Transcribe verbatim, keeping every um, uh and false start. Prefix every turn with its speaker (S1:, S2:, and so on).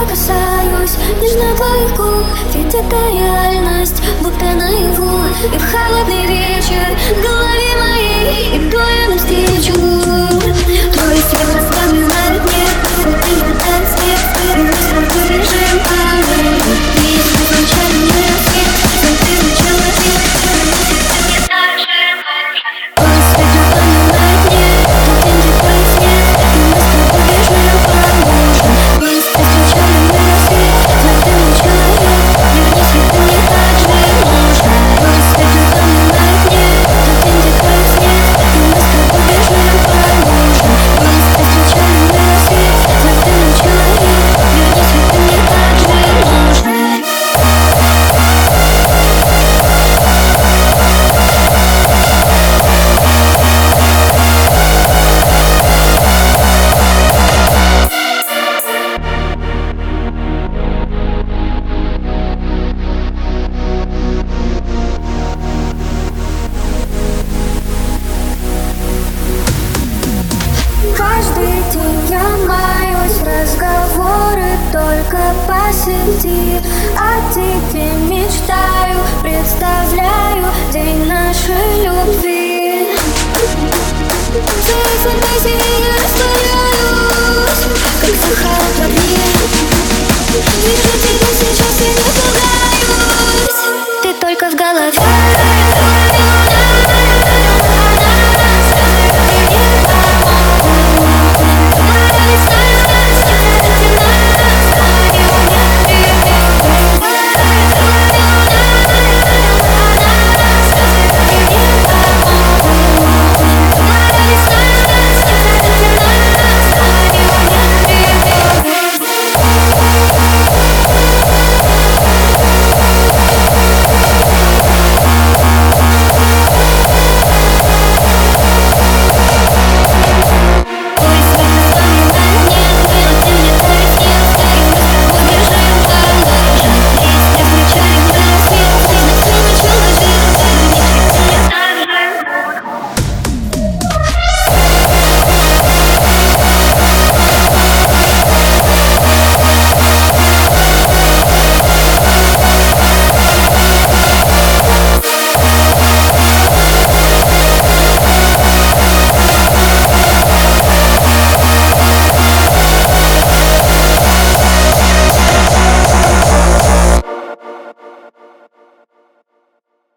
S1: касаюсь нежно твоих губ, ведь это реальность, будто наяву. И в холодный вечер в голове моей иду я навстречу. Твой свет расплавленный нет, ты летает свет, мы с тобой бежим по морю. Есть изначальный рассвет, но ты начал ответ, не так же больше. Твой свет расплавленный нет, день такой свет, мы с тобой бежим по морю. Есть изначальный рассвет, но ты начал ответ, вернись, ведь ты не так же нужен. Твой свет расплавленный нет, день такой свет, мы с тобой бежим по морю. Есть изначальный рассвет, но ты начал ответ, вернись, ведь ты не так же нужен. Каждый день я маюсь, разговоры только по сети. О тебе мечтаю, представляю день нашей любви. Твои фантазии